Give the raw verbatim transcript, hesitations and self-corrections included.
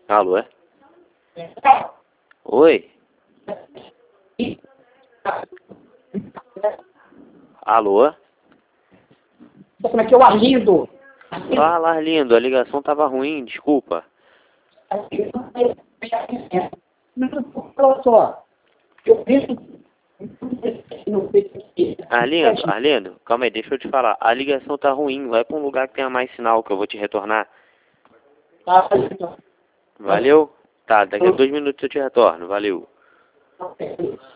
Alô, é? Oi? Alô? Como é que é o Arlindo? Fala, Arlindo, a ligação tava ruim, desculpa. Olha só. Eu penso Arlindo, Arlindo, calma aí, deixa eu te falar. A ligação tá ruim, vai pra um lugar que tenha mais sinal que eu vou te retornar. Valeu? Tá, daqui a dois minutos eu te retorno, valeu.